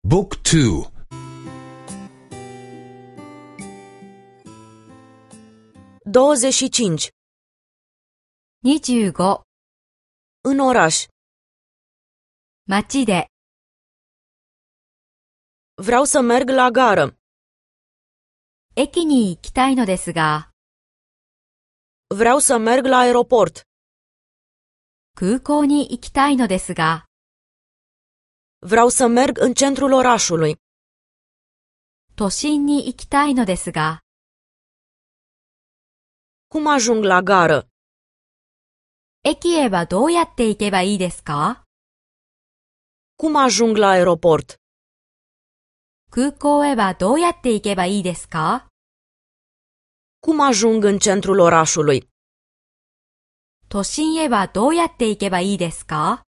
Book 2. 25. 25. În oraș. 街で。 Vreau să merg la gară. 駅に行きたいのですが、 Vreau să merg la aeroport. 空港に行きたいのですが、 Vreau să merg în centrul orașului. 都心に行きたいのですが、 Cum ajung la gară? 駅へはどうやって行けばいいですか？ Cum ajung la aeroport? 空港へはどうやって行けばいいですか？ Cum ajung în centrul orașului? 都心へはどうやって行けばいいですか？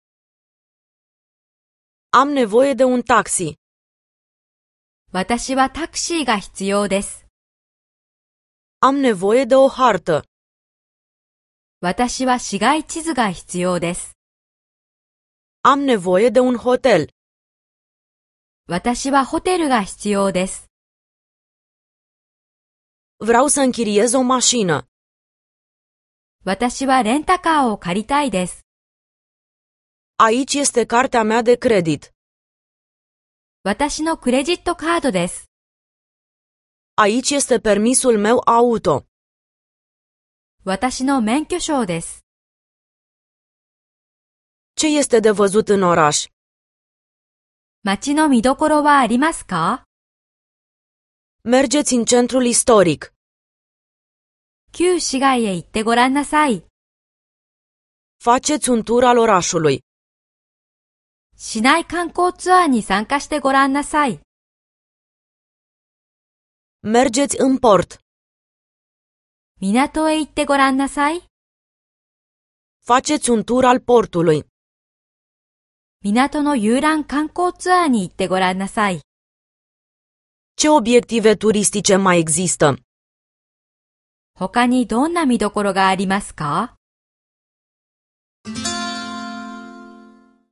Am nevoie de un taxi. 私はタクシーが必要です。 Am nevoie de o hartă. 私は市街地図が必要です。 Am nevoie de un hotel. 私はホテルが必要です。 Vreau să închiriez o mașină. 私はレンタカーを借りたいです。 Aici este cartea mea de credit. 私のクレジットカードです。 Aici este permisul meu auto. 私の免許証です。 Ce este de văzut în oraș? 街の見どころはありますか？ Mergeți în centrul istoric. 旧市街へ行ってごらんなさい。 Faceți un tur al orașului. 市内観光ツアーに参加してごらんなさい。 Mergeți în port. 港へ行ってごらんなさい。 Faceți un tur al portului. 港の遊覧観光ツアーに行ってごらんなさい。 Ce obiective turistice mai există? 他にどんな見どころがありますか？